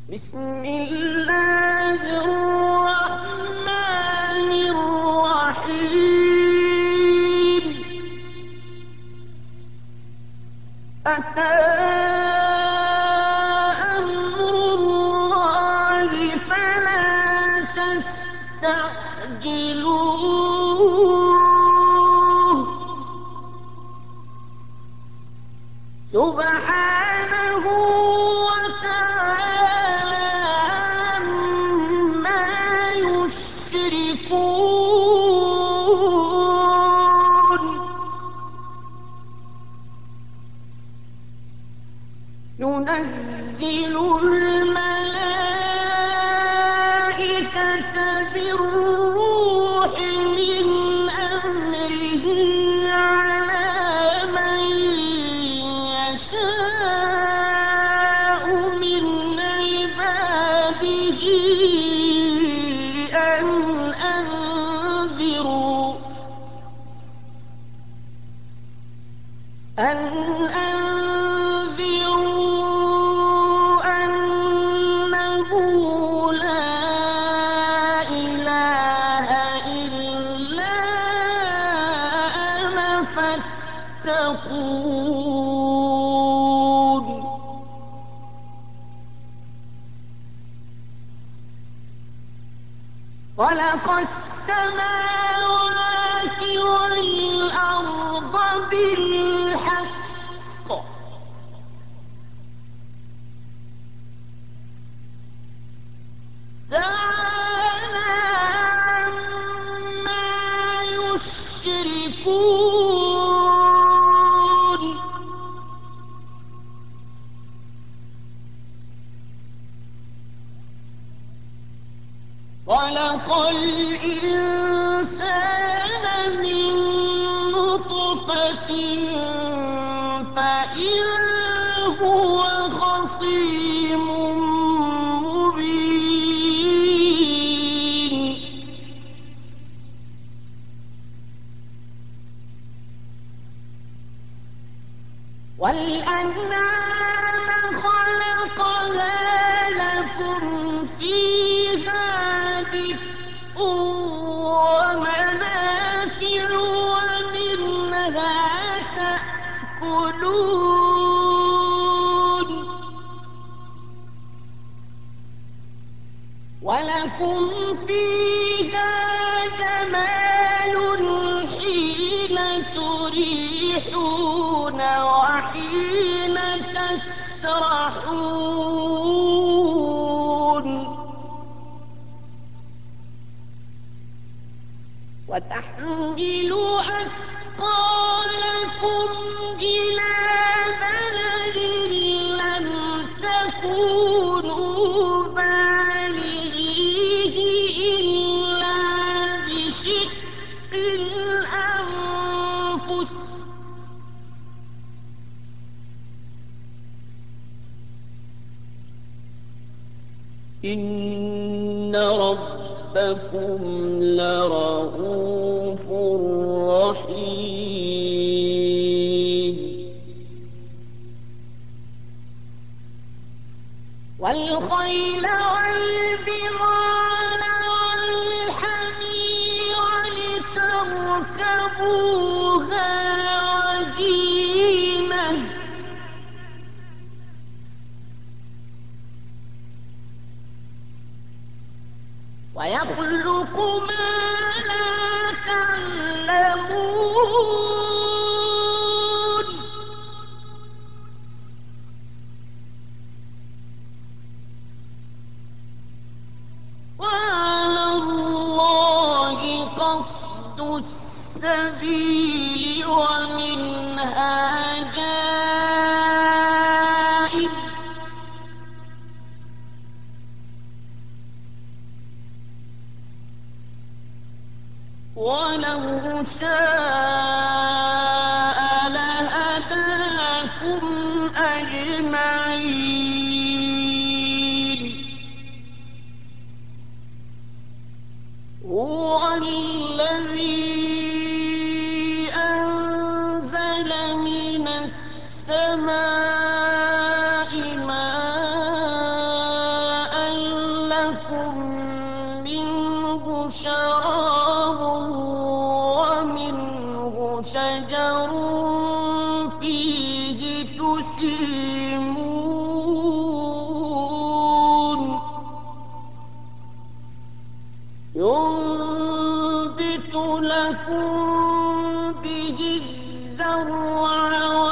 بسم الله الرحمن الرحيم. أتى أمر الله فلا تستعجلوه. سبحانه وتعالى عما يشركون. ينزل الملائكة بالروح من أمره على من يشاء من عباده أن أنذروا أن أنذروا أنه لا إله إلا أنا فاتقون. خلق السماوات والأرض بالحق تعالى عما يشركون. خلق الإنسان من نطفة فإذا هو خصيم مبين. والأنعام خلقها لكم فيها دفء ومنافع ومنها تأكلون. ولكم فيها جمال حين تريحون وحين تسرحون. وتحمل أثقالكم إلى بلد لم تكونوا بالغيه إلا بشق الأنفس. إن ربكم لرءوف رحيم. والخيل والبغال والحمير لتركبوها وزينة. ويخلق ما لا تعلمون. وعلى الله قصد السبيل ومنها جائر. ولو شاء لهداكم أجمعين. هو الذي أنزل من السماء ماء لكم منه شراب ومنه شجر فيه تسيمون ينبت لكم به الزرع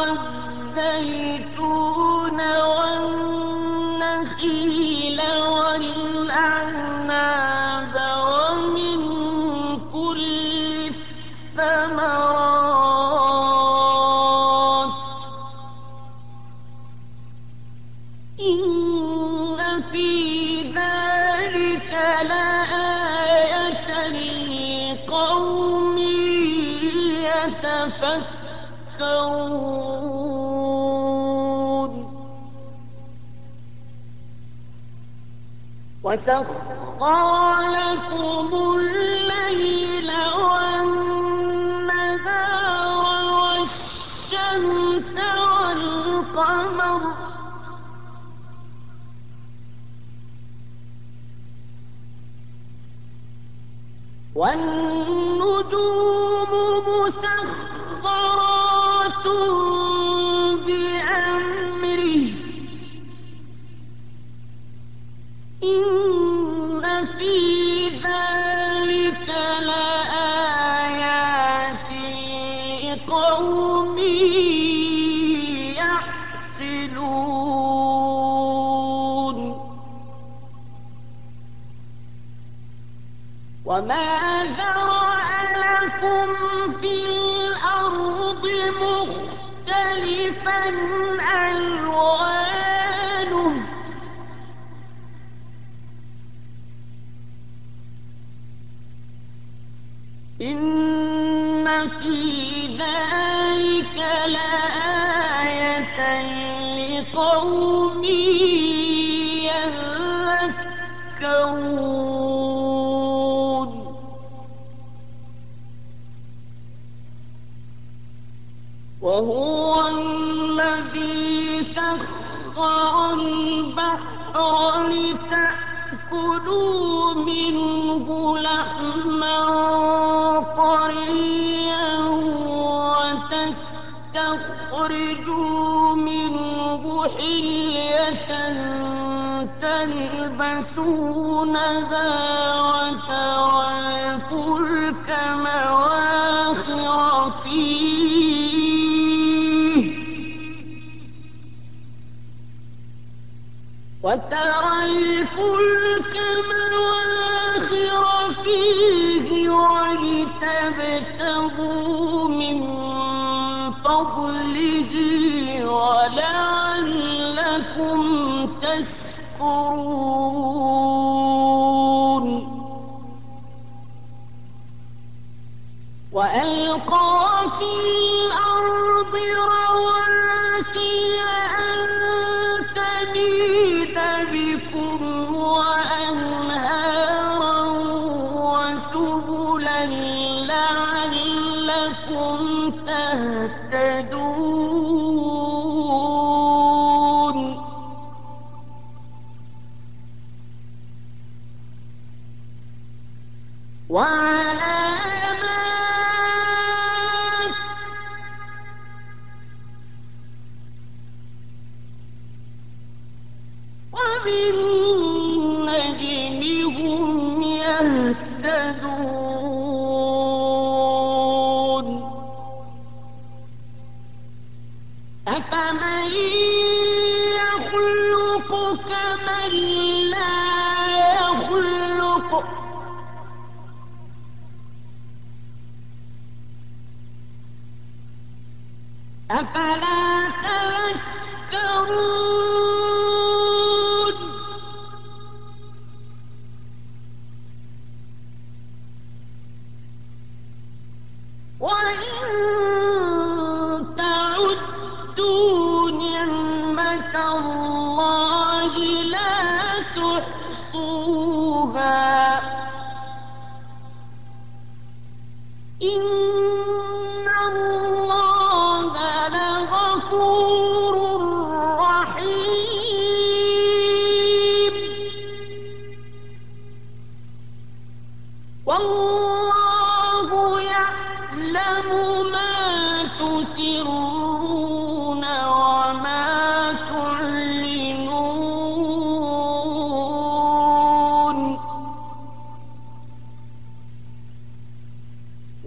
والزيتون والنخيل والأعناب ومن كل الثمرات إن في ذلك لآية لقوم يتفكرون وسخر لكم الليل والنهار والشمس والقمر والنجوم مسخرات بأمره إن في ذلك لآيات لقوم يعقلون وما ذرأ لكم في الأرض مختلفا ألوانه إن في ذلك لآية لقوم يذكرون وهو الذي سخر البحر لتأكلوا منه لحما طريا وتستخرجوا منه حلية تلبسونها وترى الفلك مواخر فيه ولتبتغوا من فضله ولعلكم تشكرون وألقى في الأرض رواسي أن تميد بكم وأنهارا وسبلا لعلكم تهتدون وعلامات وبالنجم هم يهتدون أفمن يخلق كمن لا يخلق أفلا تذكرون وإن تعدوا نعمة الله لا تحصوها إن الله لغفور رحيم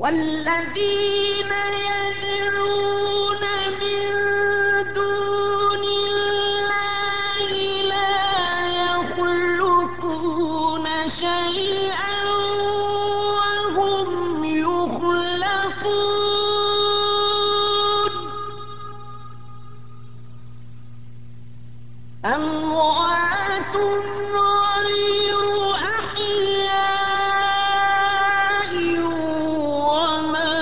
والذين يدعون من دون الله لا يخلقون شيئا وهم يخلقون أموات غير أحياء وما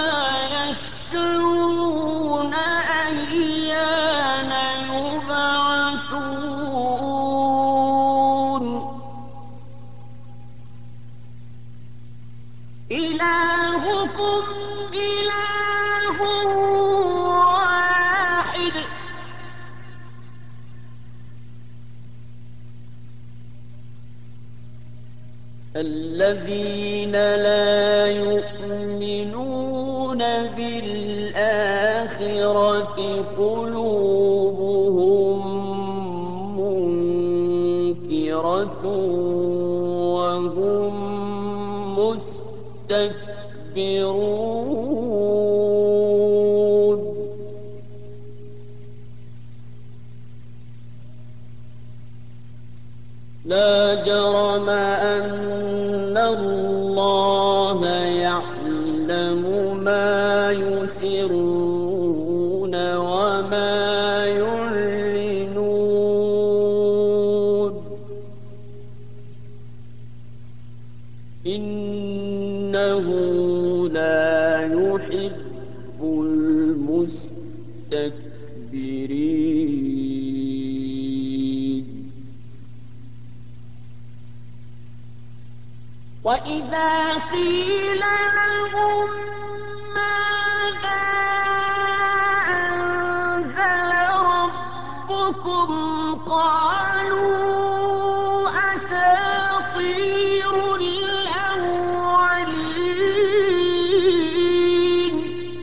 يشعرون أيان يبعثون إلهكم إله واحد الذين لا يؤمنون بالآخرة قلوبهم منكرة وهم مستكبرون لا جرم أن الله يعلم ما يسرون وما يعلنون إنه لا يحب المستكبرين وإذا قيل لهم ماذا أنزل ربكم قالوا أساطير الأولين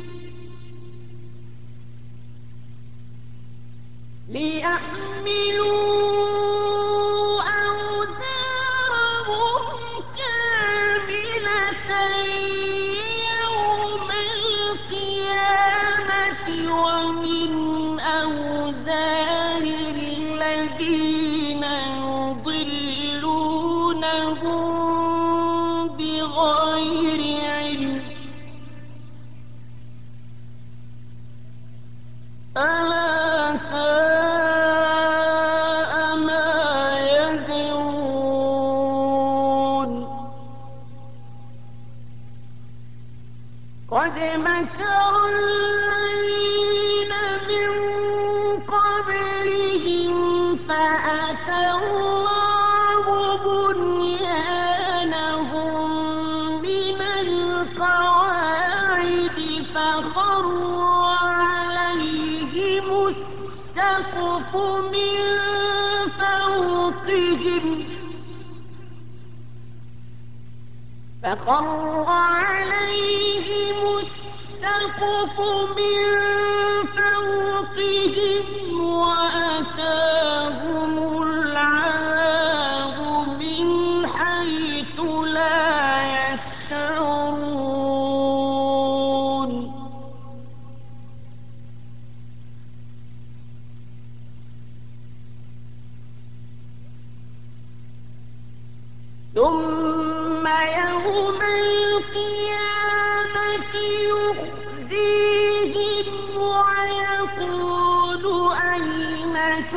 ليحملوا أوزارهم كاملة يوم القيامة ومن أوزار الذين يضلونهم بغير علم ألا ساء ما يزرون قد مكر الذين من قبلهم فأتى الله بنيانهم من القواعد فخر عليهم السقف من فوقهم وأتاهم العذاب من حيث لا يشعرون ثم يوم القيامة يخزيهم ويقول أين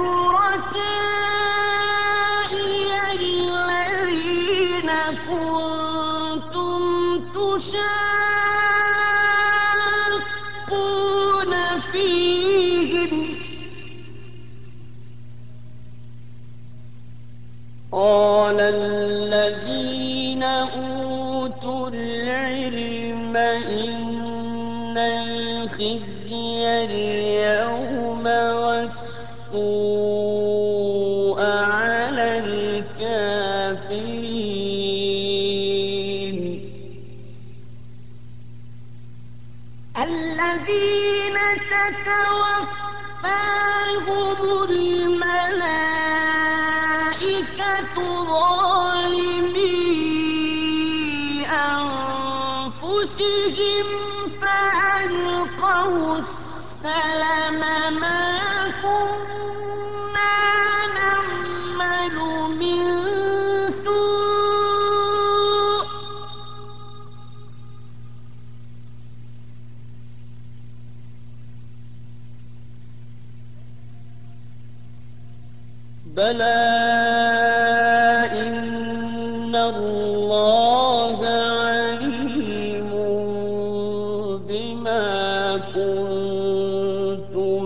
شركائي الذين كنتم تشاقون فيهم قال الذين أوتوا العلم إن الخزي اليوم والسوء على الكافرين الذين تتوفاهم الملائكة ظالمي أنفسهم فألقوا السلم ما كنا نعمل من سوء بلى إن الله عليم بما كنتم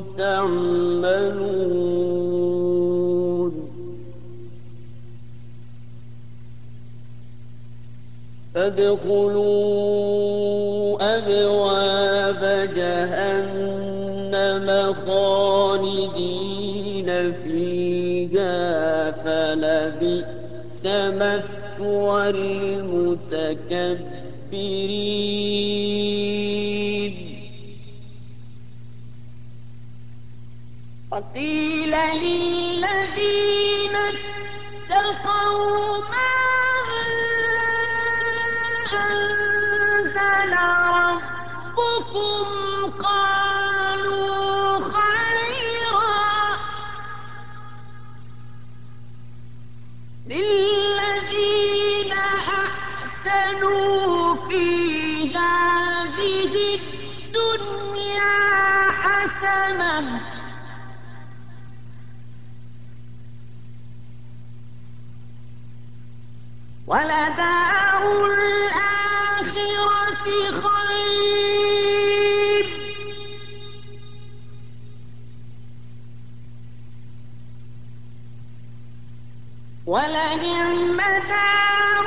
تعملون فادخلوا أبواب جهنم خالدين فيها فلبئس مثوى المتكبرين وقيل للذين اتقوا ماذا أنزل ربكم قالوا خيرا للذين أحسنوا في هذه الدنيا حسنة ولدار الآخرة خير ولنعم دار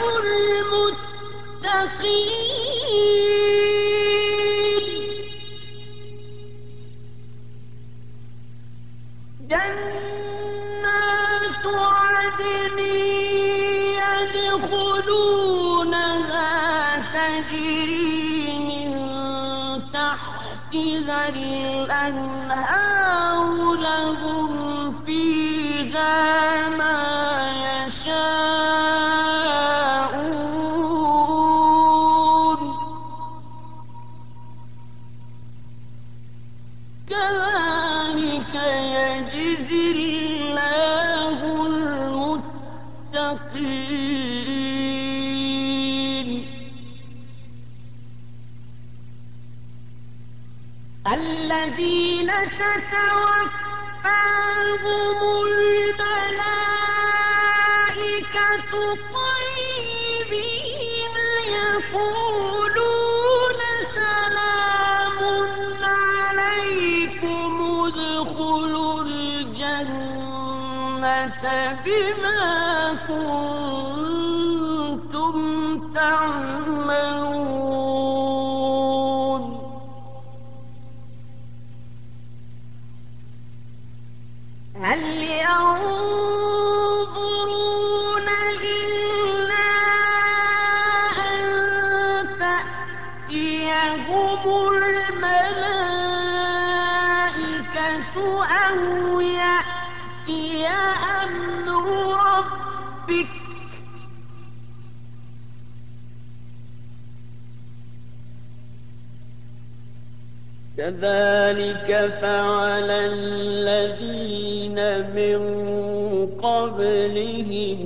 المتقين جنات عدن يدخلونها تجري من تحتها الأنهار لهم فيها ما يشاءون كذلك يجزي الله المتقين الذين تتوفاهم الملائكة طيبين يقولون سلام عليكم ادخلوا الجنة بما كنتم تعملون هل ينظرون إلا أن تأتيهم الملائكة أو يأتي أمر ربك كذلك فعل الذين من قبلهم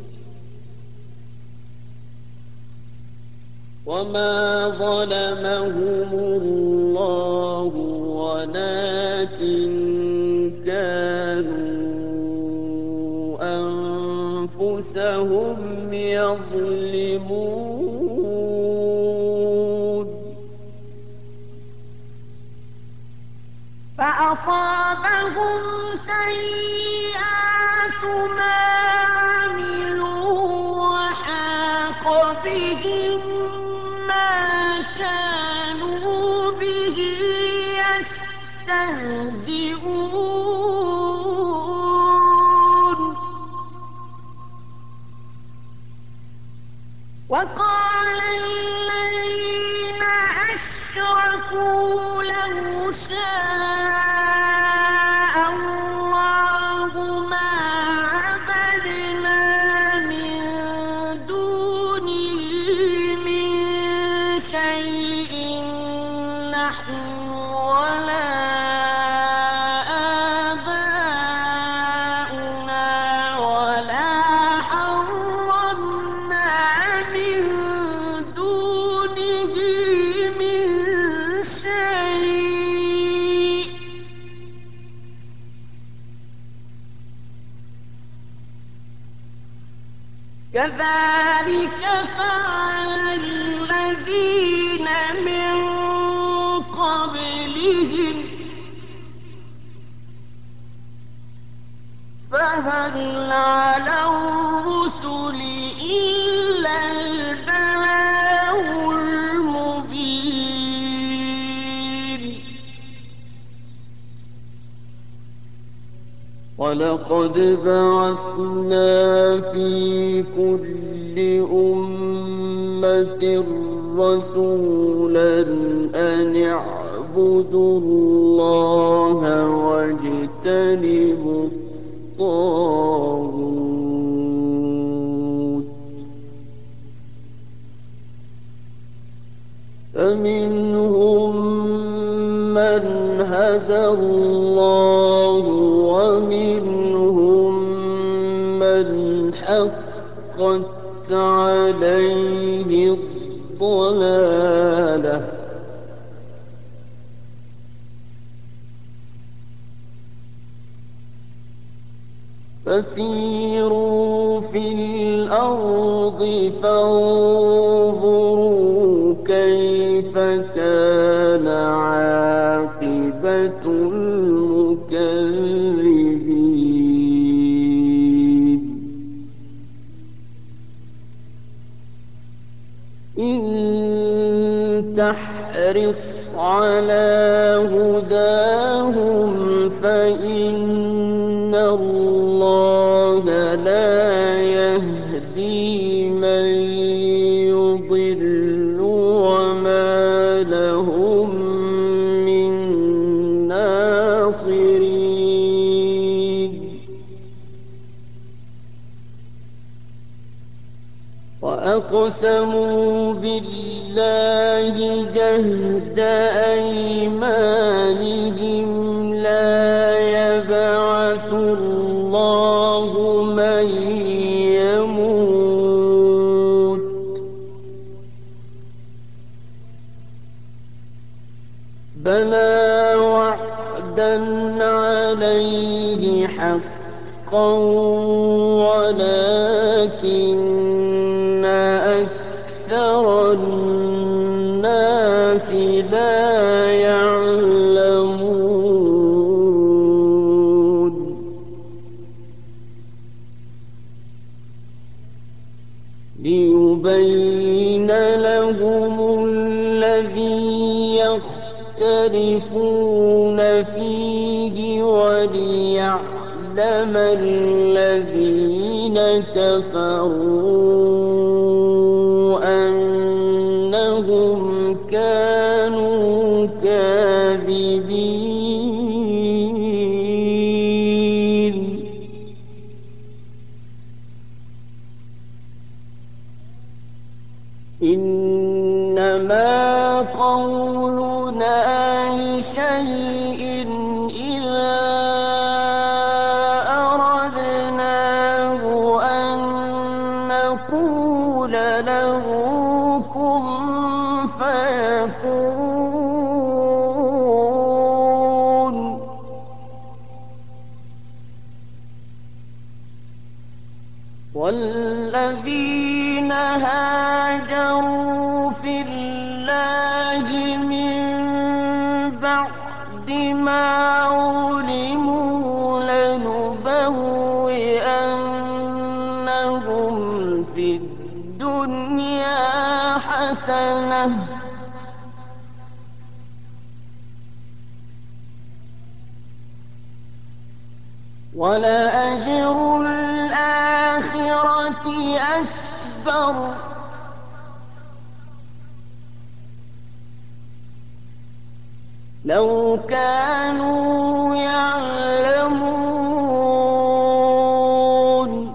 وما ظلمهم الله ولكن كانوا أنفسهم يظلمون فأصابهم سيئات ما عملوا وحاق بهم ما كانوا به يستهزئون وقال الذين أشركوا لو شاء الله ما عبدنا من دونه من كذلك فعل الذين من قبلهم فهل على الرسل إلا البلاغ المبين ولقد بعثنا في كل أمة رسولا أن اعبدوا الله واجتنبوا الطاغوت فمنهم من هدى الله ومنهم من حقت عليه الضلالة فسيروا في الأرض فانظروا كيف كان عاقبة المكذبين إن تحرص على هداهم فإن الله لا يهدي من يضل وما لهم من ناصرين وأقسموا بالله جهد أيمانهم لا يبعث الله من يموت بلى وعدا عليه حقا ولكن أكثر الناس لا يعلمون ليبين لهم الذي يختلفون فيه وليعلم الذين كفروا أنهم كانوا كاذبين إنما قولنا لشيء إذا أردناه أن نقول له كن فيكون والذين هاجروا في الله من بعد ما ظلموا لنبوئنهم في الدنيا حسنة ولأجر الآخرة أكبر لو كانوا يعلمون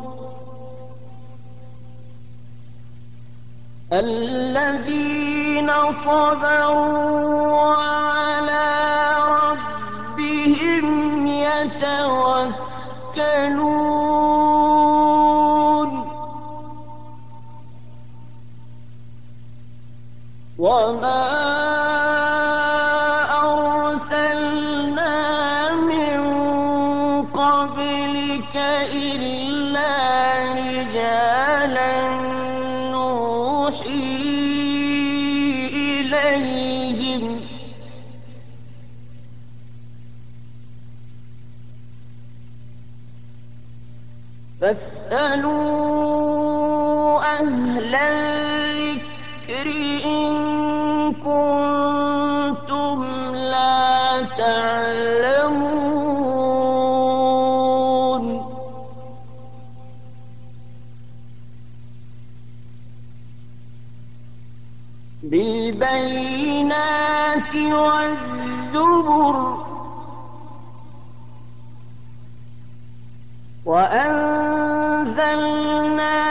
الذين صبروا وعلى ربهم يتوكلون وما أرسلنا من قبلك إلا رجالا إليهم فاسألوا أهل الذكر إن كنتم لا تعلمون بالبينات والزبر وأنزلنا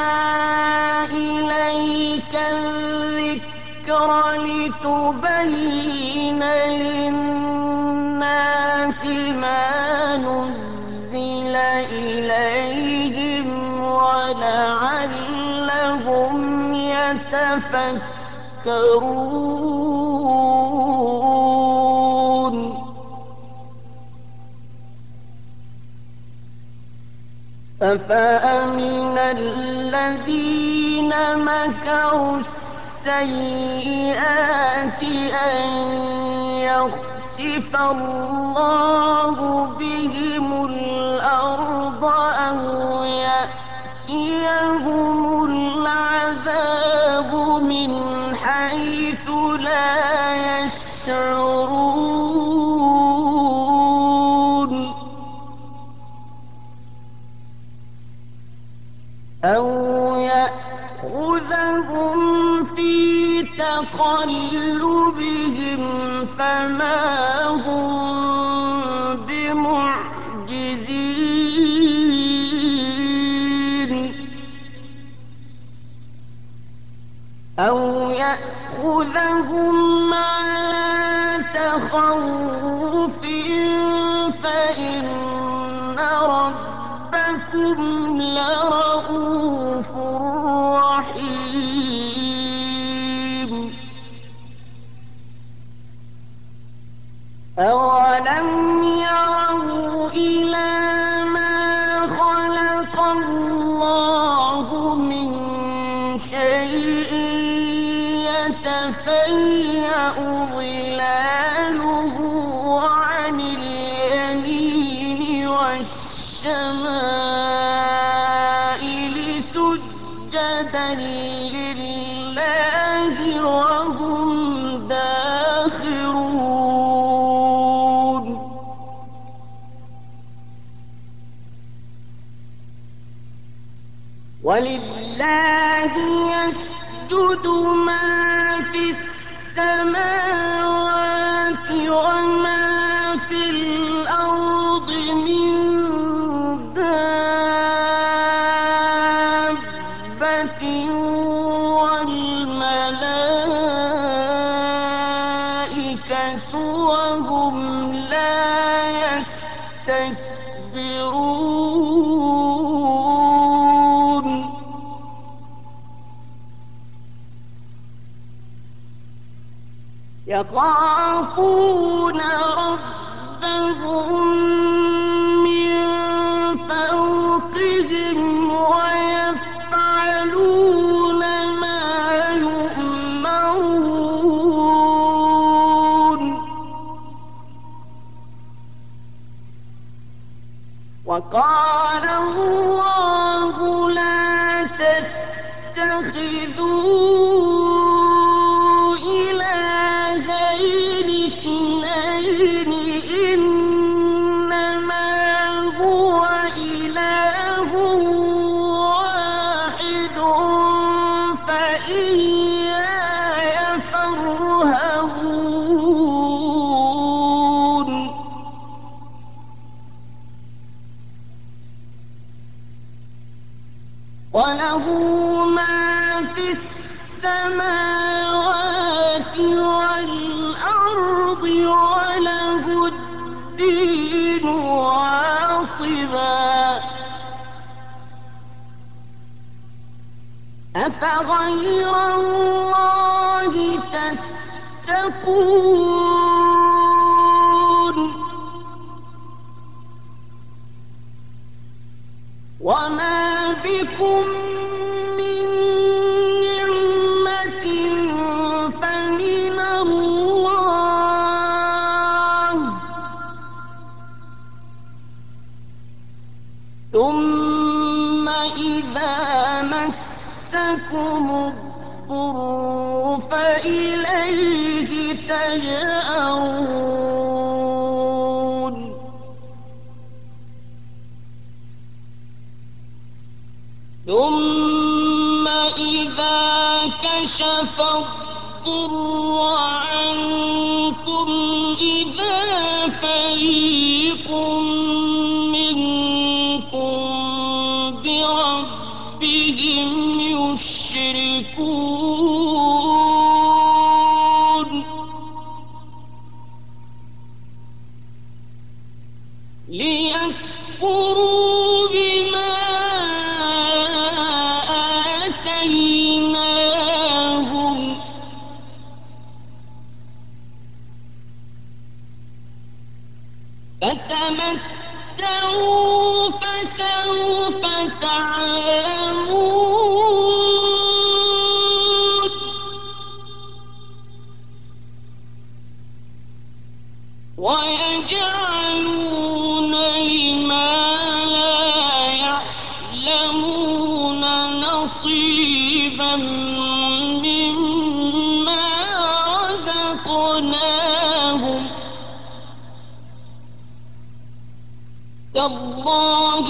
إليك الذكر لتبين للناس ما نزل إليهم ولعلهم يتفكرون أفأمن الذين مكروا السيئات أن يخسف الله بهم الأرض أو يأتيهم العذاب من حيث لا يشعرون أو يأخذهم في تقلبهم فما هم بمعجزين أو يأخذهم على تخوف فإن ربكم لرءوف رحيم أولم يروا إلى ما خلق الله من شيء يتفيأ ظلاله عن اليمين والشمائل سجدا لله وهم داخرون ولله يسجد ما في السماوات وما في الأرض من دابة والملائكة وهم لا يستكبرون يخافون ربهم من فوقهم ويفعلون ما يؤمرون وقال الله لا تتخذوا إلهين اثنين إنما هو إله واحد فإياي فارهبون وله ما في السماوات والأرض وله الدين واصبا أفغير الله تتقون وما بكم من نعمة فمن مسكم الضر فإليه تجأرون ثم إذا كشف الضر عنكم إذا فريق منكم بربهم يشركون ليكفروا بما آتيناهم فتمتعوا فسوف تعلمون ويجعلون لما لا يعلمون نصيبا مما رزقناهم تالله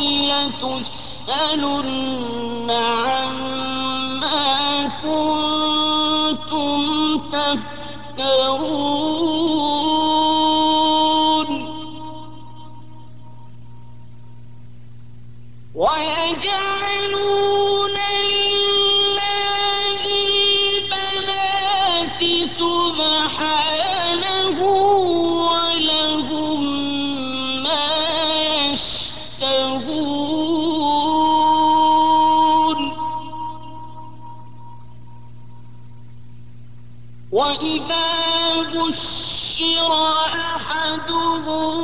لتسألن عما كنتم تفترون ويجعلون لله البنات سبحانه ولهم ما يشتهون وإذا بشر أحدهم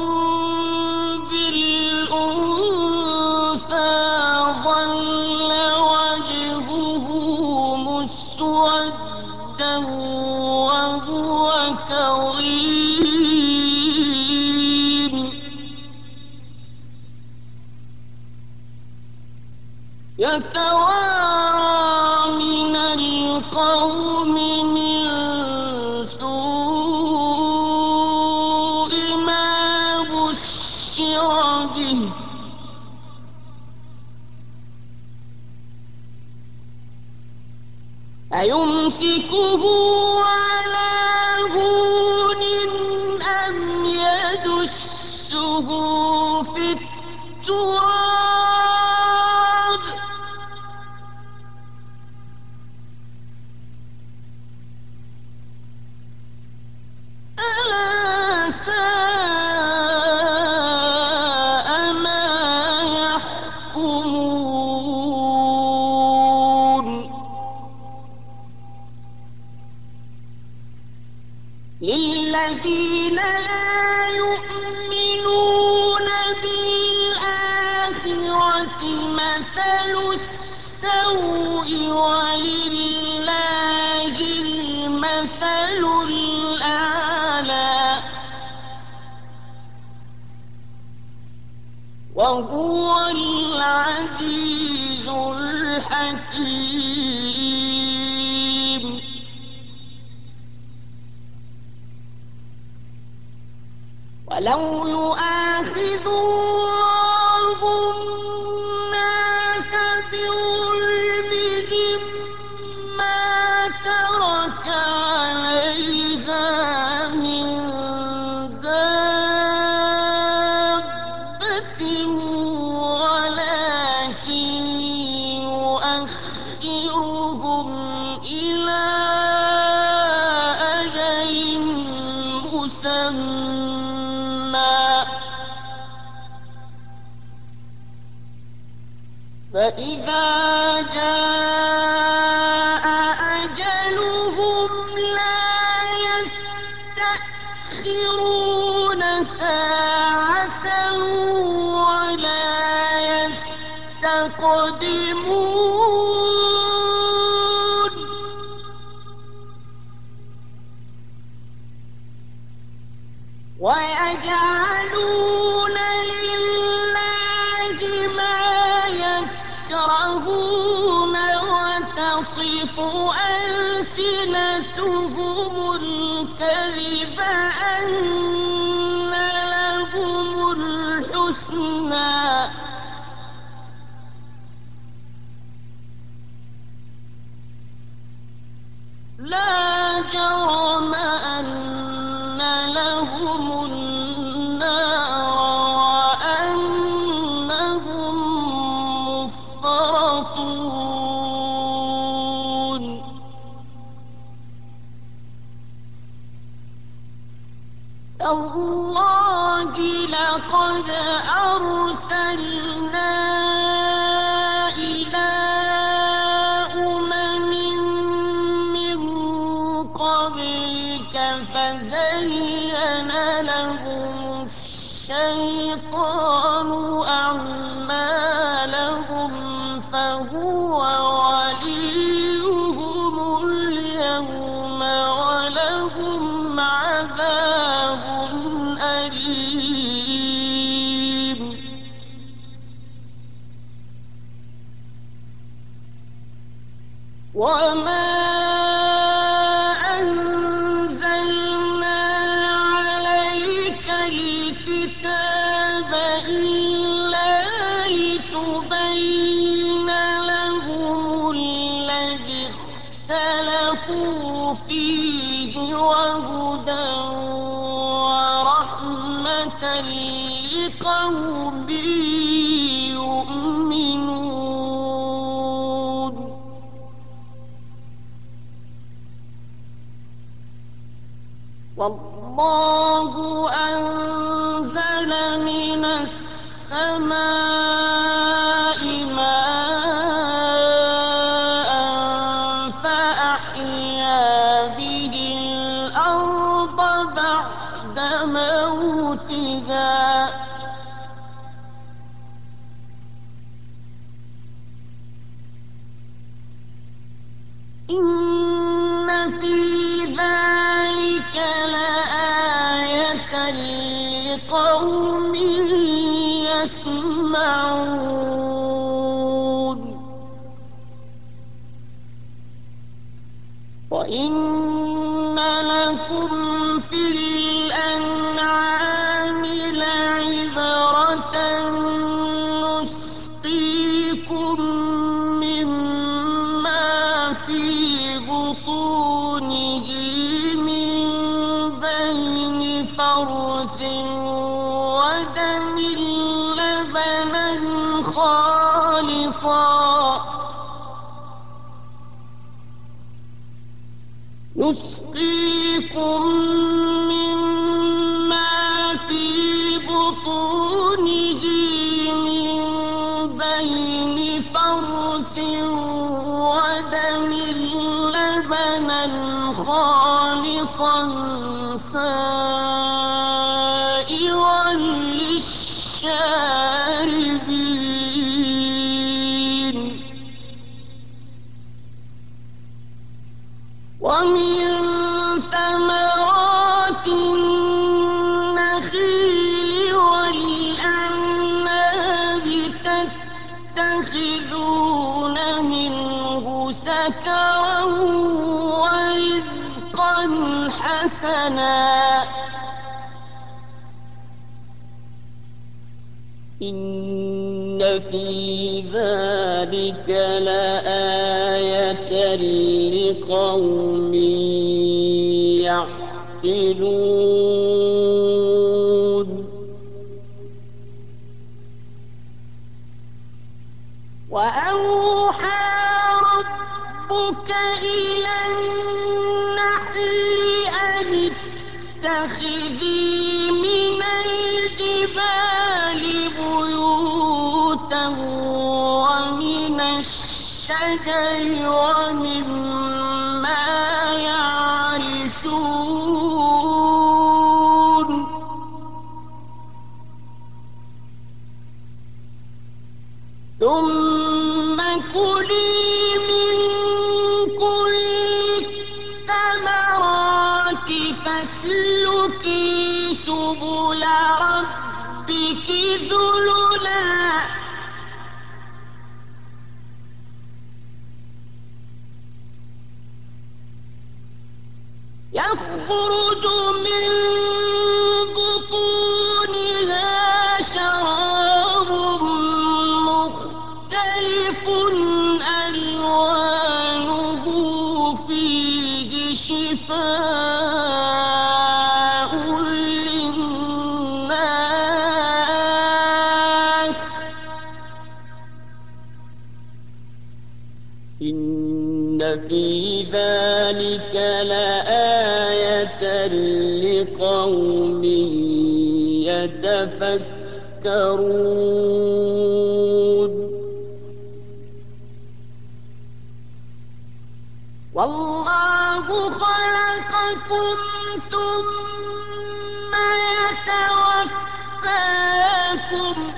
بالأنثى ظل وجهه مسودا وهو كظيم يتوارى من القوم من سوء ما بشر به أيمسكه على هون أم يدسه في التراب ألا ساء ما يحكمون للذين لا يؤمنون بالآخرة مثل السوء ولله المثل الأعلى وهو العزيز الحكيم ولو يؤاخذ الله الناس بظلمهم ما ترك عليها من دابة ولكن يؤخرهم إلى أجل مسمى فإذا جاء أجلهم لا يستأخرون ساعة ولا يستقدمون ويجعلون لله ما يكرهون تصف ألسنتهم الكذب أن لهم الحسنى لا جرم أن لهم النار وأنهم مفرطون تالله لقد أرسلنا إلى أمم من قبلك فزين لهم الشيطان أعمالهم فهو وليهم اليوم ولهم عذاب أليم وما أنزلنا عليك الكتاب إلا لتبين لهم الذي اختلفوا فيه وهدى ورحمة لقوم يؤمنون والله أنزل من السماء ماء فأحيا به الأرض بعد موتها إن في ذلك لآية لقوم يسمعون وإن لكم في الأنعام لعبرة نسقيكم مما في بطونه من بين فرث ودم لبنا خالصا نسقيكم مما في بطونه من بين فرث ودم لبنا خالصا سائغا للشاربين ومن ثمرات النخيل والأعناب تتخذون منه سكرا ورزقا حسنا إن في ذلك لآية لقوم يعقلون وأوحى ربك إلى النحل أن اتخذي من الجبال بيوتا ومن الشجر ومما يعرشون ثم كلي من كل الثمرات فاسلكي سبل ربك ذللا. 」 ، يخرج من بطونها شراب مختلف ألوانه فيه شفاء للناس إن في ذلك لآية لقوم يتفكرون والله خلقكم ثم يتوفاكم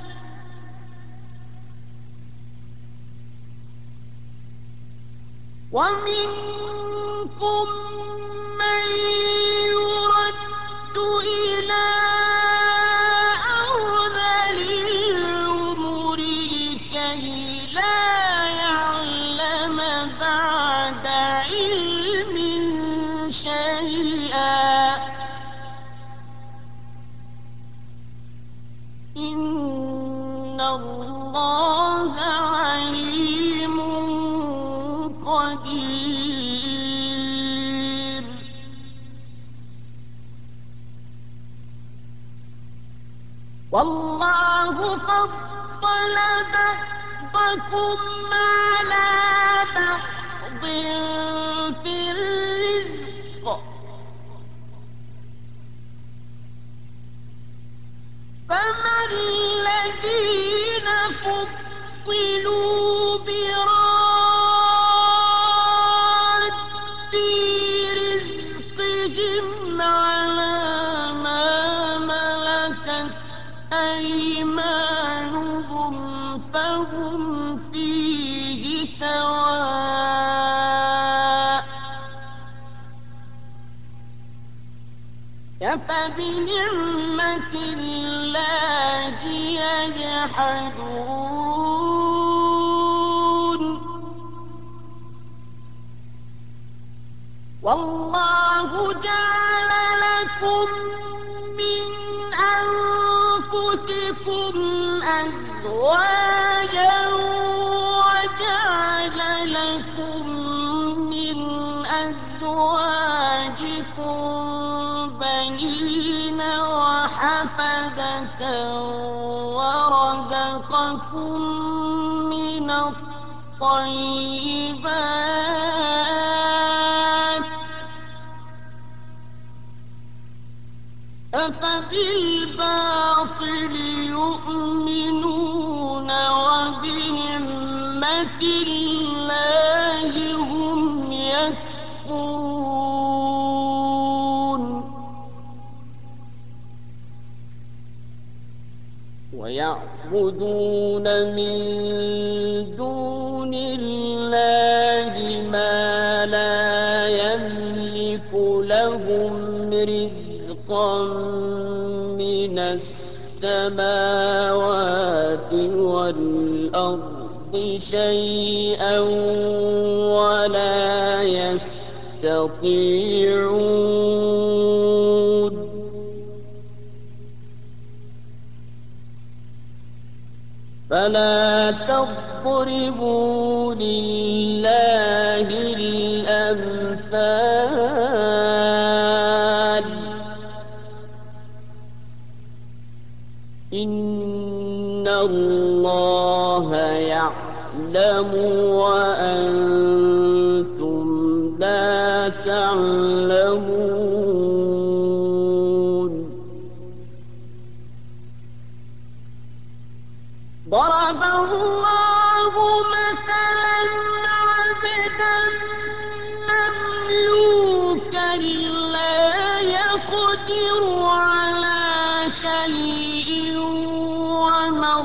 ومنكم من يرد إلى أرذل العمر لكي لا يعلم بعد علم شيئا إن الله عليم قدير والله فضل بعضكم على بعض في الرزق فما الذين فضلوا براد رزقهم على ما ملكت أيمانهم فهم فيه سواء أفبنعمة الله يجحدون والله جعل لكم من أنفسكم أزواجا وجعل لكم من أزواجكم بنين وحفدة ورزقكم من الطيبات أفبالباطل يؤمنون وبنعمة الله هم يكفرون ويعبدون من دون الله ما لا يملك لهم رزقا من السماوات والأرض شيئا ولا يستطيعون فلا تضربوا لله الأمثال إن الله يعلم وأنتم لا تعلمون ضرب الله مثلا عبدا مملوكا لا يقدر على شيء ومن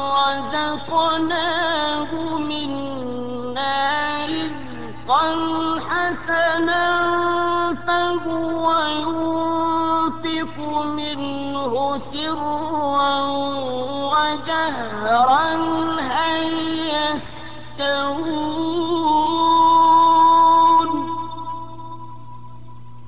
رزقناه منا رزقا حسنا فهو ينفق منه سرا وجهرا هل يستوون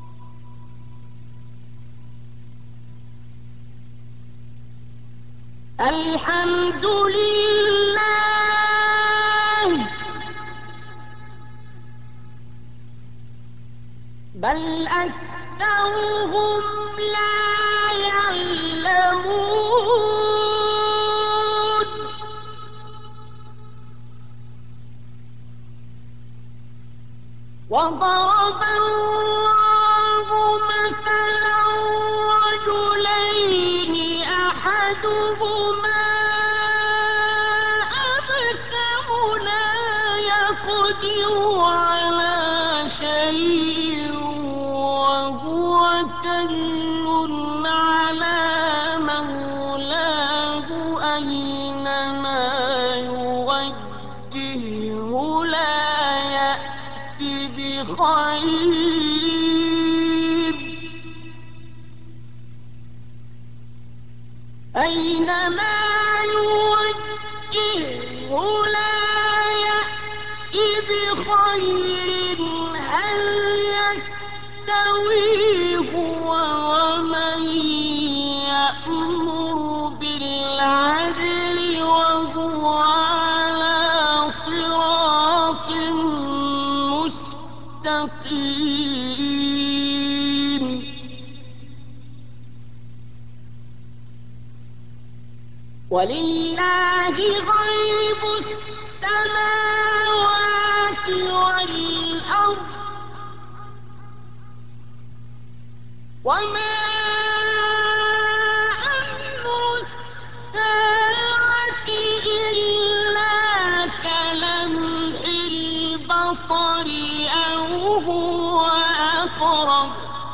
بل أكثرهم لا يعلمون. وضرب الله مثلا رجلين أحدهما أبكم لا يقدر على شيء وهو كل على مولاه أينما يوجهه لا يأتي بخير. أينما يوجهه لا يأتي بخير. هل يستوي هو ومن يأمر بالعدل وهو على صراط مستقيم؟ ولله غيب السماوات والأرض وما أمر الساعة إلا كلمح البصر أو هو أقرب.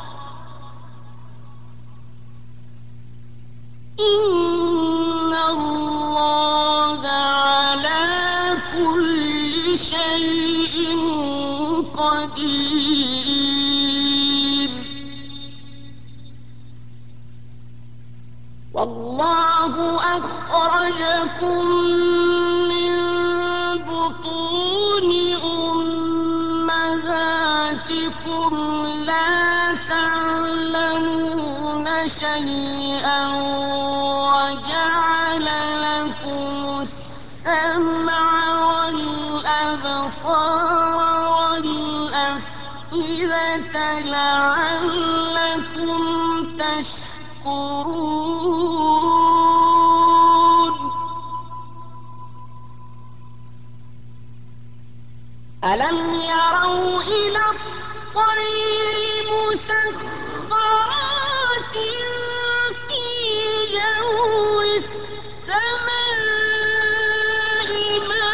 إن الله على كل شيء قدير. والله أخرجكم من بطون أمهاتكم لا تعلمون شيئا وجعل لكم السمع والأبصار والأفئدة لعلكم تشكرون. ألم يروا إلى الطير مسخرات في جو السماء ما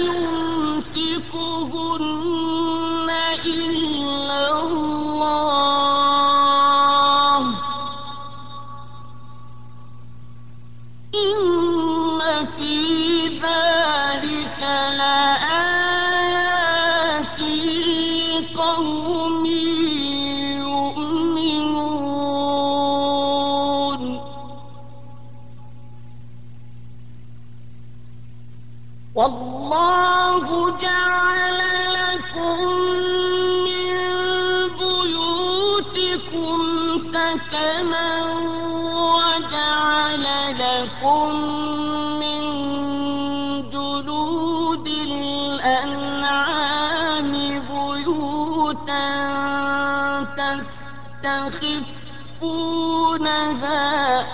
يمسكهن إلا الله إن في ذلك لآيات لقوم يؤمنون. والله جعل لكم من بيوتكم سكنا وجعل لكم من جلود الأنعام بيوتا تستخفونها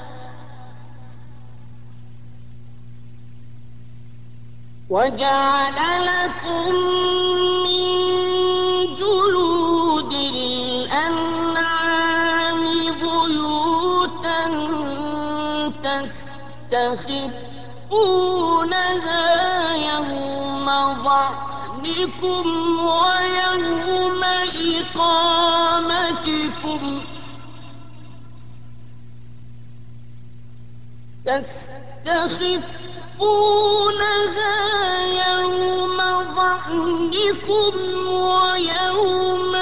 وجعل لكم من جلود الأنعام بيوتا تستخفونها يوم ظعنكم ويوم إقامتكم تستخفونها يوم ظعنكم ويوم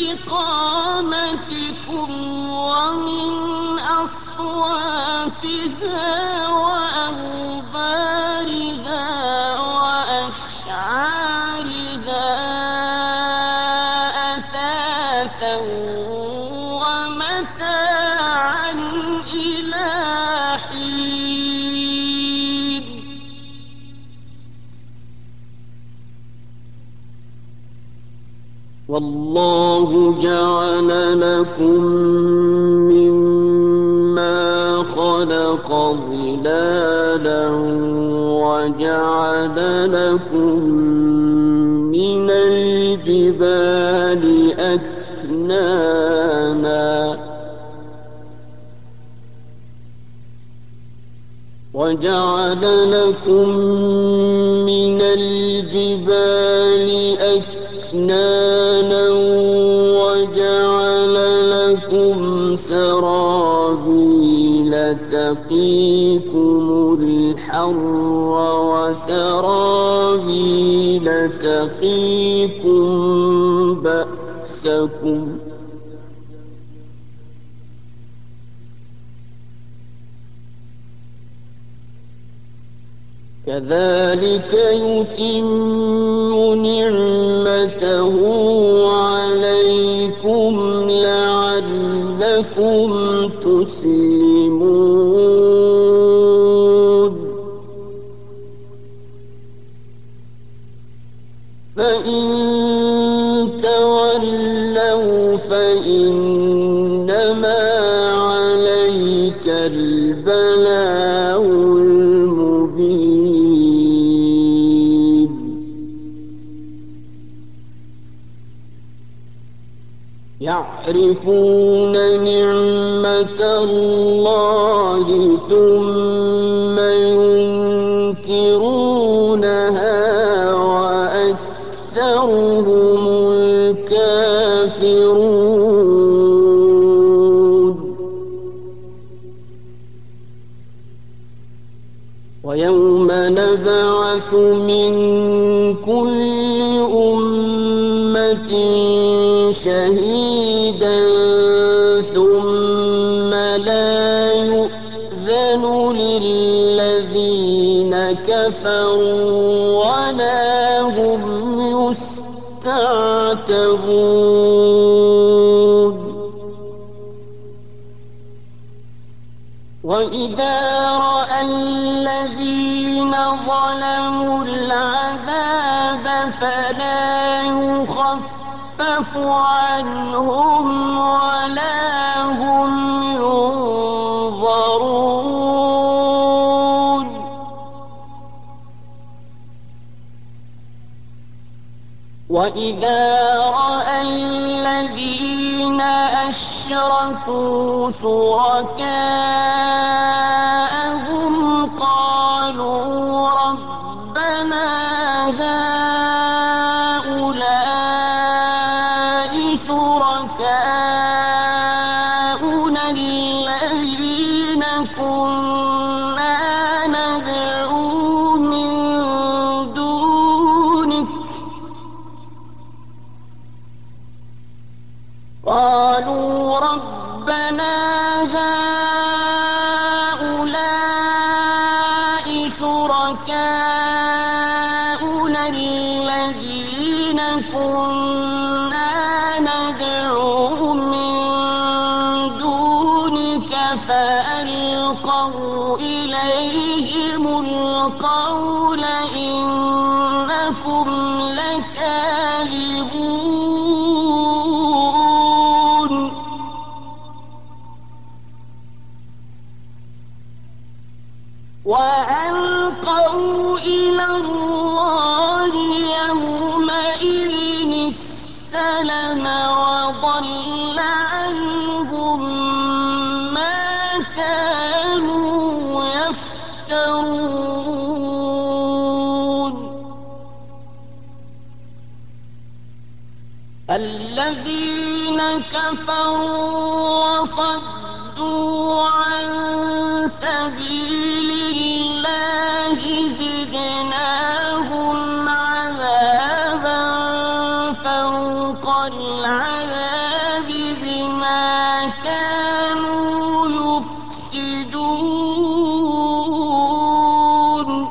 إقامتكم ومن أصوافها وأوبارها وأشعارها أثاثا ومتاعا إلى حين. والله جعل لكم مما خلق ظلالا وجعل لكم من الجبال أكنانا وجعل لكم من الجبال أكنانا وجعل لكم سرابيل تقيكم الحر وسرابيل تقيكم بأسكم كذلك يتم نعمته عليكم لعلكم تسلمون فإن تولوا فإنما عليك البلاغ المبين يعرفون نعمة الله ثم ينكرونها وأكثرهم الكافرون ويوم نبعث من كل أمة شهيدا ثم لا يؤذن للذين كفروا ولا هم يستعتبون وإذا رأى الذين ظلموا العذاب فلا يخفف عنهم ولا هم ينظرون وإذا رأى الذين أشركوا شركاءهم قالوا ربنا هؤلاء شركاؤنا الذين كنا ندعو من دونك قالوا ربنا هؤلاء شركاؤنا الذين كنا ندعو من دونك فألقوا إليهم القول إنكم لكاذبون وألقوا إلى الله يومئذ السلم وضل عنهم ما كانوا يفترون الذين كفروا وصدوا عن سبيل الله زدناهم عذابا فوق العذاب بما كانوا يفسدون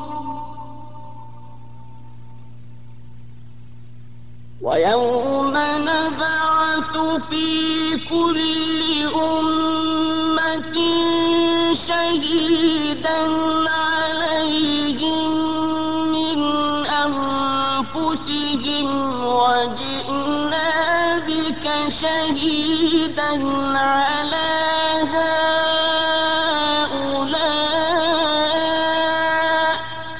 ويوم نبعث في كل أمة شهيدا عليهم من أنفسهم بهم وجئنا بك شهيدا على هؤلاء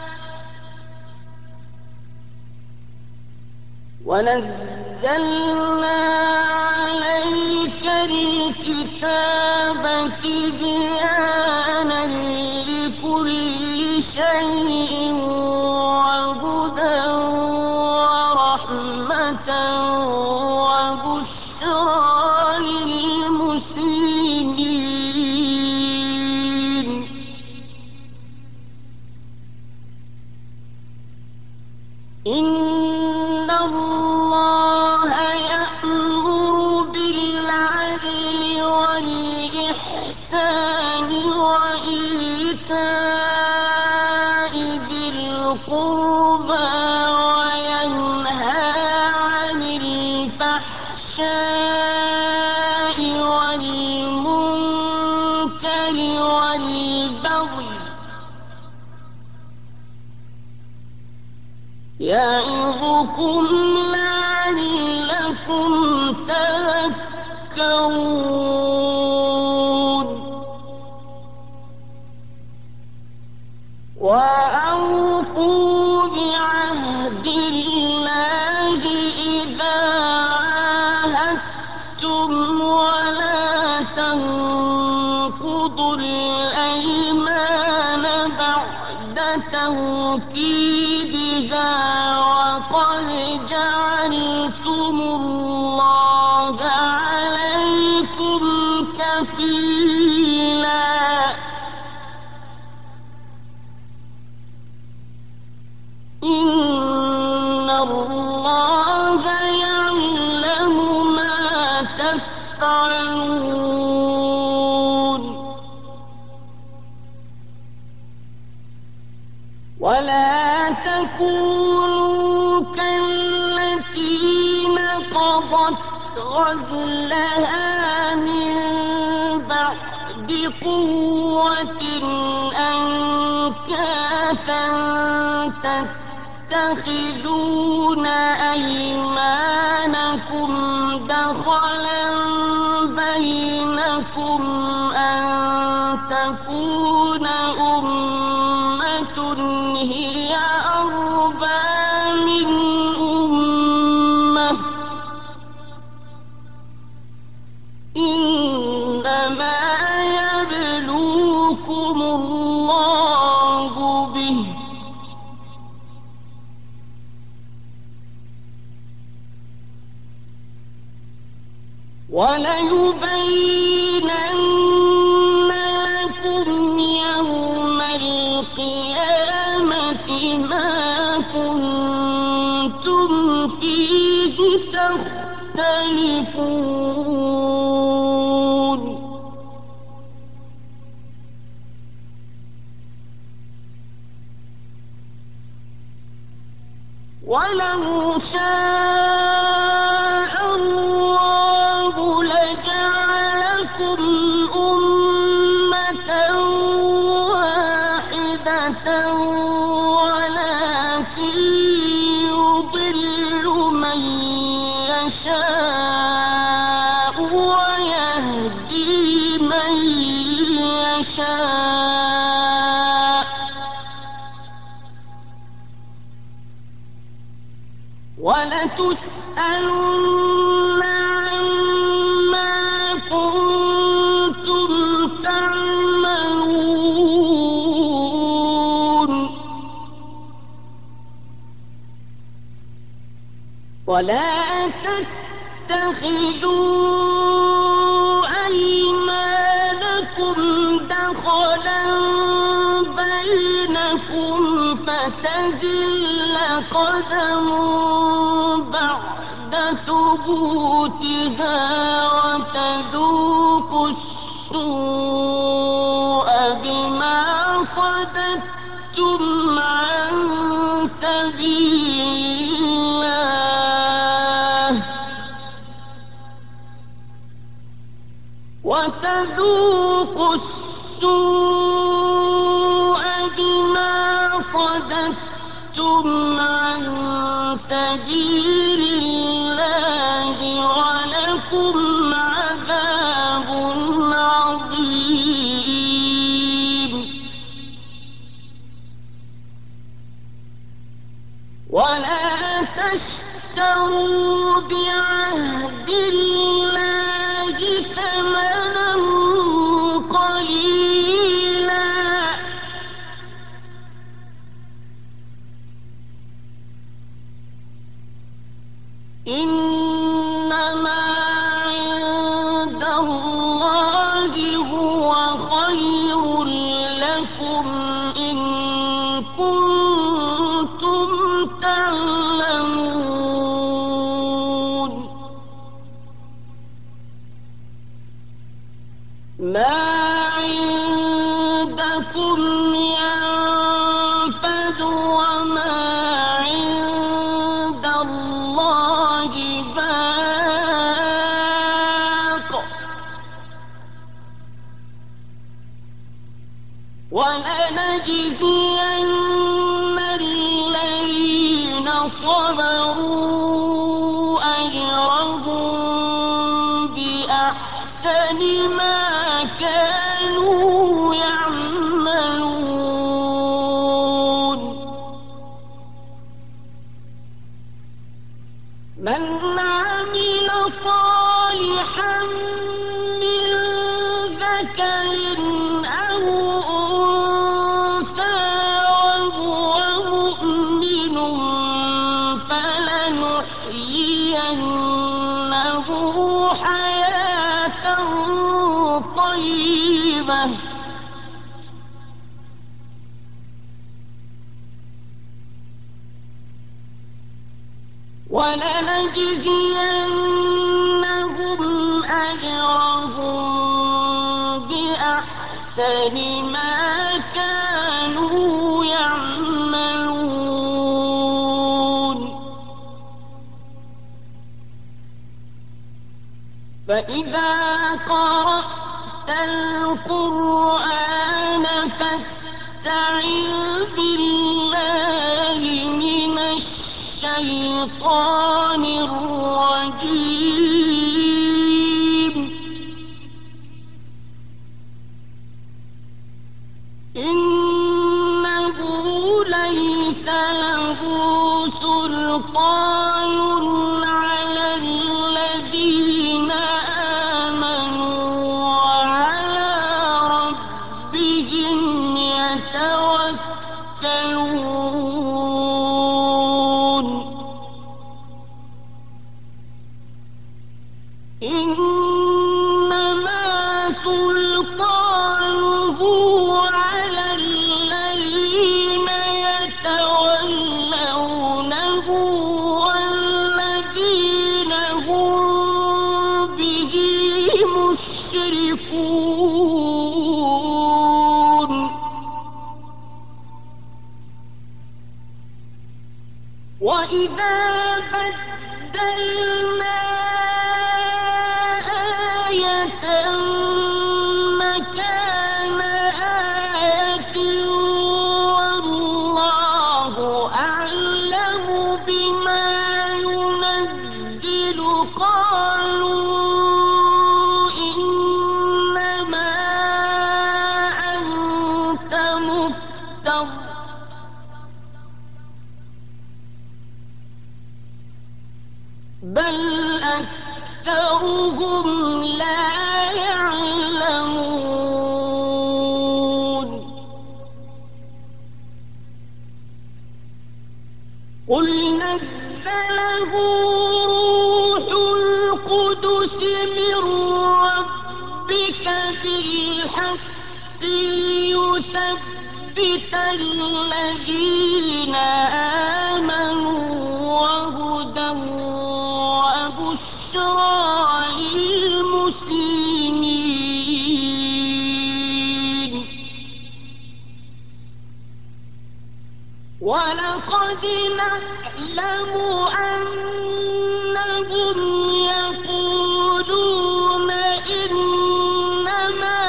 ونزلنا عليك الكتاب تبيانا لكل شيء وهدى ورحمة وبشرى للمسلمين. إن الله يأمر بالعدل والإحسان وإيتاء ذي القربى وينهى عن الفحشاء والمنكر والبغي يعظكم لعلكم تذكرون. وأوفوا بعهد الله إذا عاهدتم ولا تنقضوا الأيمان بعد توكيدها وقد جعلتم الله عليكم كفيلا. إن الله يعلم ما تفعلون. ولا تكونوا كالتي نقضت غزلها من بعد قوة أنكاثا تتخذون أيمانكم دخلا بينكم أن تكون أمة هي أربى من أمة إنما يبلوكم الله به وليبينن لكم يوم القيامة ما كنتم فيه تختلفون. ولو شاء الله لجعلكم أمة واحدة ولكن يضل من يشاء ويهدي من يشاء ولتسألن عما كنتم تعملون. ولا تتخذوا أيمانكم دخلا بينكم فتزل قدم بعد ثبوتها وتذوقوا السوء بما صددتم عن سبيل الله وتذوقوا السوء بما صددتم عن سبيل سبيل الله ولكم عذاب عظيم. ولا تشتروا بعهد الله ثمنا قليلا إنما عند الله هو خير لكم إن كنتم تعلمون. ما عندكم ينفد وما عند الله باق ولنجزين الذين صبروا أجرهم بأحسن ما كانوا يعملون. من عمل صالحا من ذكر أو أنثى وهو مؤمن فلنحيينه حياة طيبة ولنجزينهم أجرهم بأحسن ما كانوا يعملون. فإذا قرأت القرآن فاستعذ بالله من الشيطان الرجيم. إنه ليس له سلطان على الذين آمنوا وعلى ربهم يتوكلون. إنما سلطانه على الذين يتولونه والذين هم به مشركون. وإذا بدلنا آية مكان آية والله أعلم بما ينزل قالوا إنما أنت مفتر بل أكثرهم لا يعلمون. قل نزله روح القدس من ربك بالحق ليثبت الذين آمنوا وهدى وبشرى للمسلمين. ولقد نعلم أنهم يقولون إنما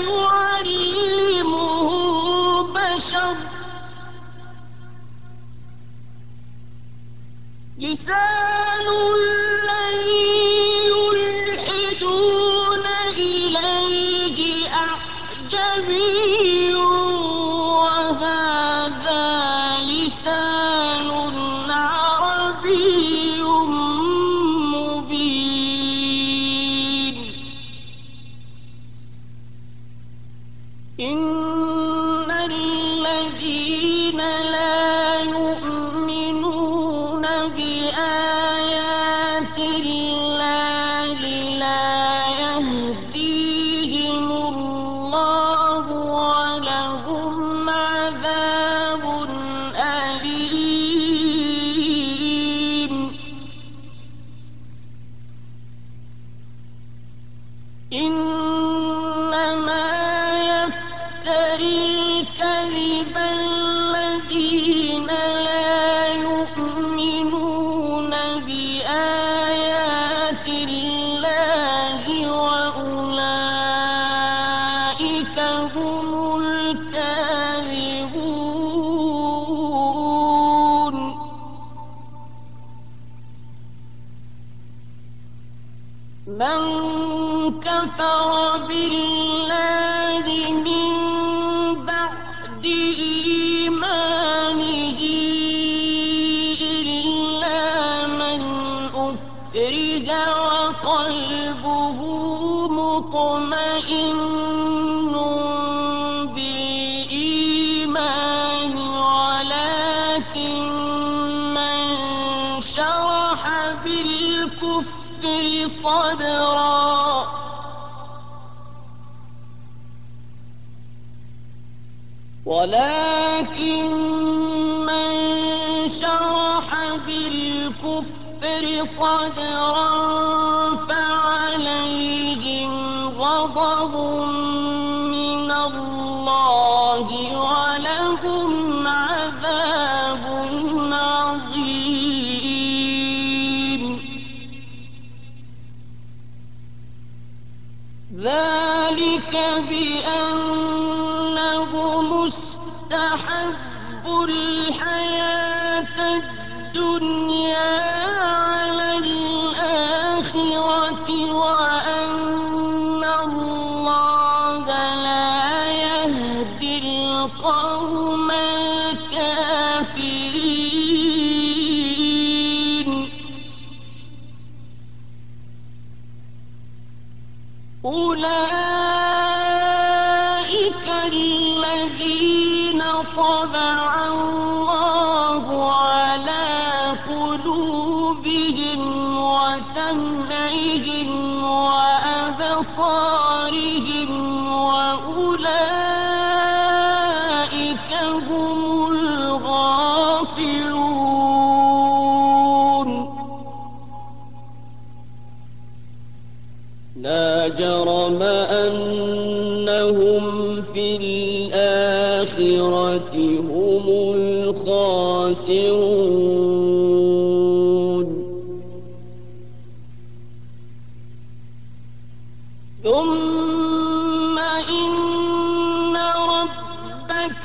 يعلمه بشر لسان الذي يلحدون إليه أعجمي وهذا لسان عربي مبين إن الذين لا يؤمنون بآيات الله لا يهديهم الله ولهم عذاب أليم إنما يفتري الكذب الذين لا يؤمنون بآيات الله وأولئك هم الكاذبون من كفر بالله من بعد إيمانه إلا من أكره وقلبه مطمئن بالإيمان ولكن من شرح بالكفر صدرا فعليهم غضب من الله ولهم عذاب عظيم ذلك بأنهم استحبوا الحياة الدنيا على الآخرة وأن الله لا يهدي القوم الكافرين أولئك الذين طبع الله على قلوبهم وسمعهم وأبصارهم وأولئك هم الغافلون لا جرم أنهم في الآخرة هم الخاسرون ثم إن ربك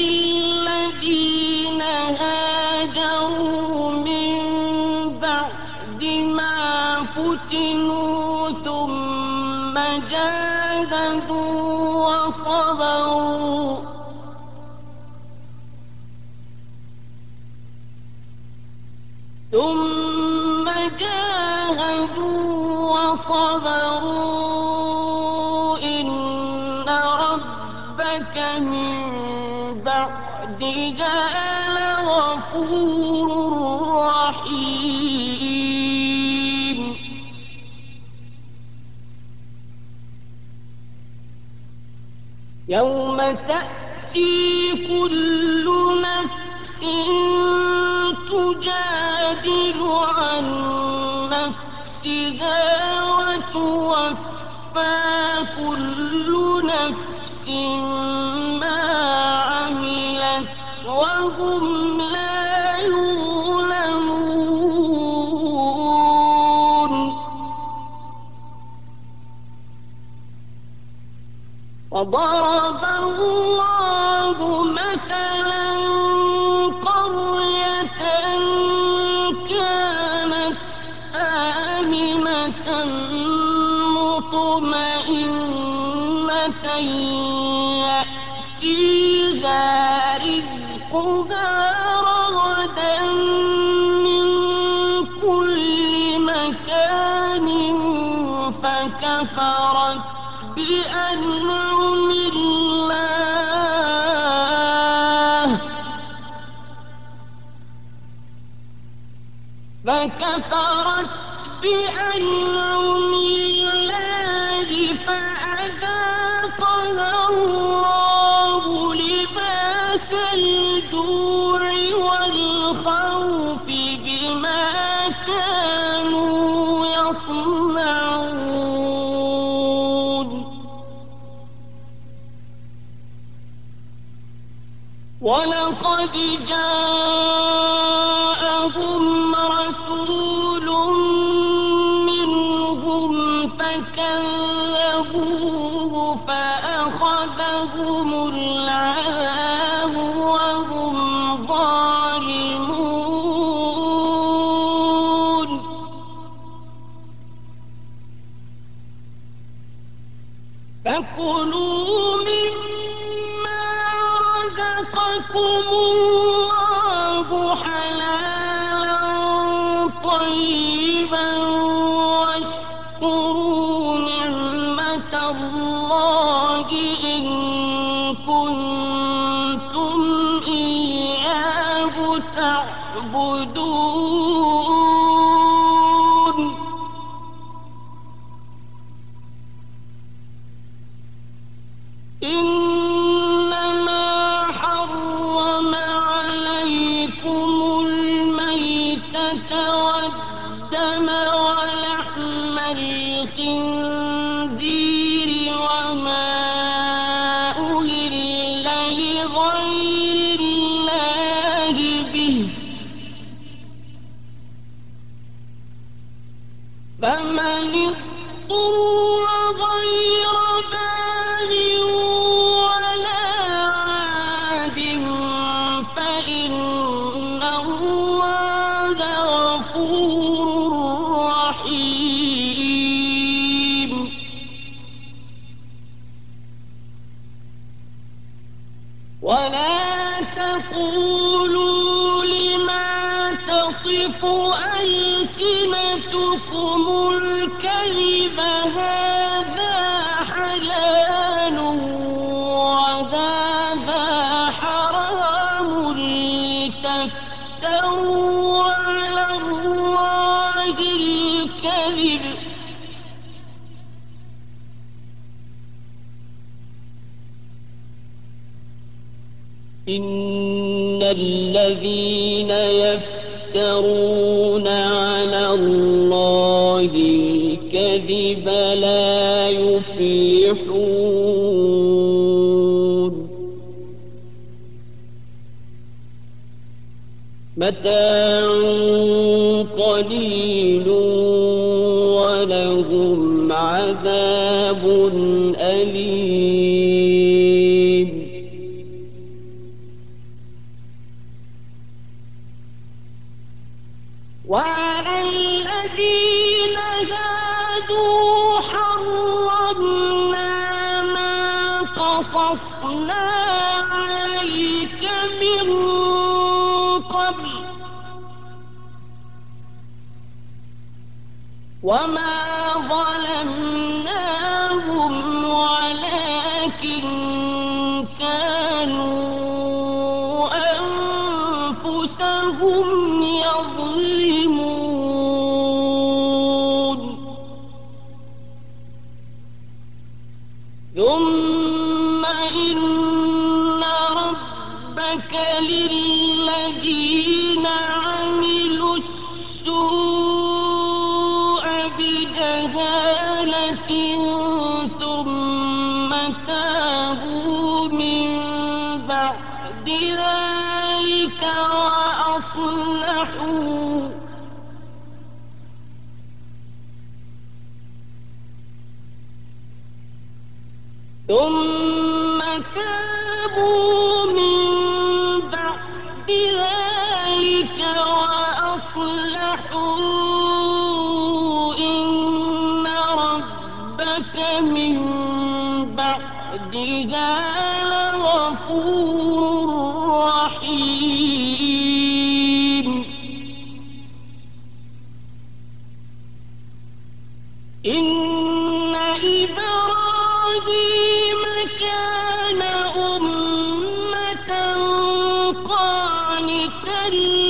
للذين هاجروا من بعد ما فتنوا ثم جاهدوا وصبروا إن ربك من بعدها لغفور رحيم يوم تأتي كل نفس تجادل عن نفسها وتوفى كل نفس ما عملت وهم لا يظلمون وضرب الله مثلا قرية كانت أن يأتيها رزقها رغدا من كل مكان فكفرت بأنعم الله فكفرت بأنعم الله فأذاقها الله لباس الجوع والخوف بما كانوا يصنعون ولقد جاءهم رسول منهم فكذبوه فأخذهم العذاب وهم ظالمون فكلوا مما رزقكم الله حلالا طيبا واشكروا نعمة الله إن كنتم إياه تعبدون إنما حرم عليكم الميتة والدم ولحم الخنزير وما أهل لغير الله به فمن اضطر غير باغ ولا عاد فإن الله غفور رحيم ولا تقولوا لما تصف ألسنتكم الكذب هذا حلال وهذا حرام لتفتروا على الله الكذب إن الذين يفترون على الله الكذب لا يفلحون متاع قليل ولهم عذاب أليم وعلى الذين هادوا حرمنا ما قصصنا عليك من قبل وما ظلمناهم ولكن كانوا أنفسهم يظلمون ثم إن ربك للذين عملوا السوء بجهالة ثم تابوا من بعد ذلك ثم تابوا من بعد ذلك وأصلحوا إن ربك من بعدها بعدها لغفور رحيم إن إبراهيم كان أمة قانتا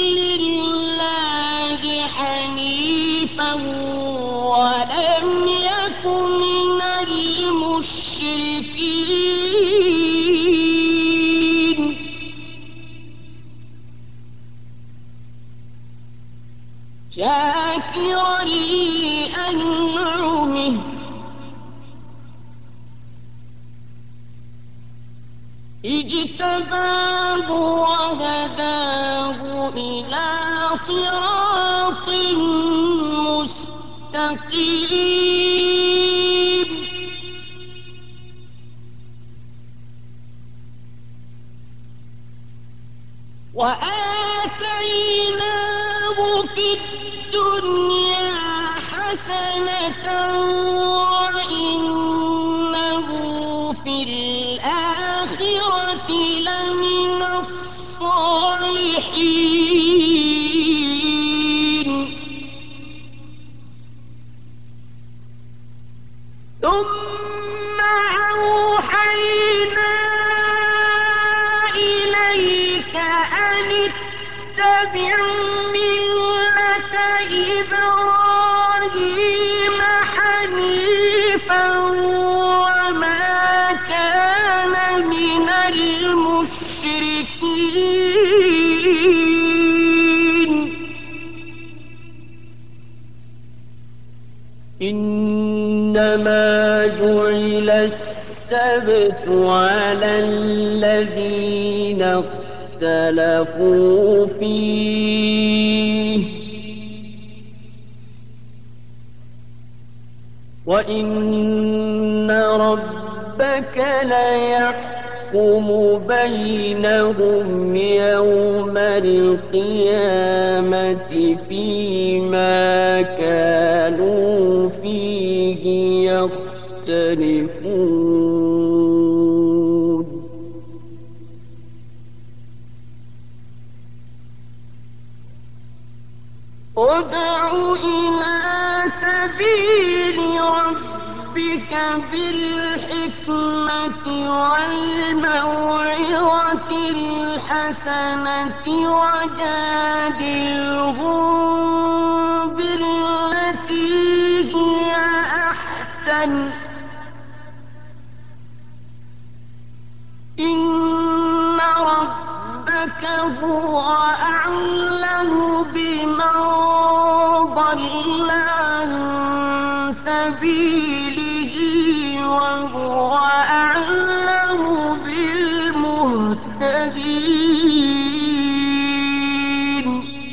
لله حنيفا ولم يك من المشركين شاكرا لأنعمه اجتباه وهداه إلى صراط مستقيم وآتيناه في الدنيا حسنة وإنه في الآخرة لمن الصالحين ثم أوحينا إليك أن اتبع ملة إبراهيم حنيفا وما كان من المشركين إنما جعل السبت على الذين اختلفوا فيه وإن ربك ليحكم بينهم يوم القيامة فيما كانوا فيه يختلفون ادع إلى سبيل ربك بالحكمة والموعظة الحسنة وجادلهم بالتي هي أحسن إن ربك هو أعلم بمن ضل عن سبيله وهو أعلم بالمهتدين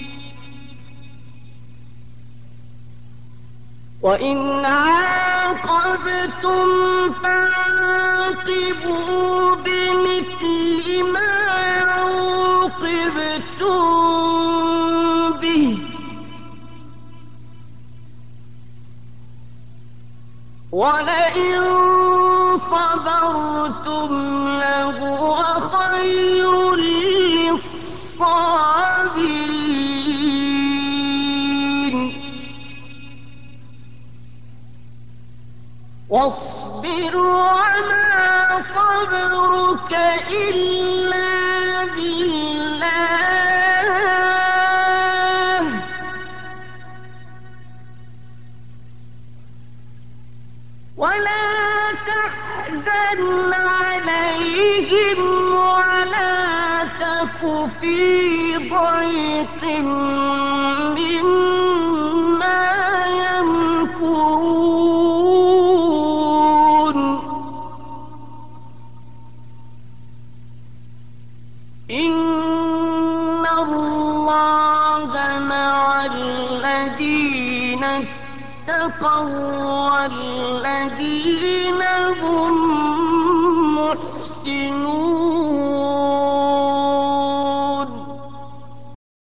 وإن عاقبتم فعاقبوا بمثل ما عوقبتم به ولئن صبرتم لهو خير للصابرين واصبر وما صبرك إلا بالله ولا تحزن عليهم ولا تك في ضيق مما يمكرون إن الله مع الذين اتقوا والذين هم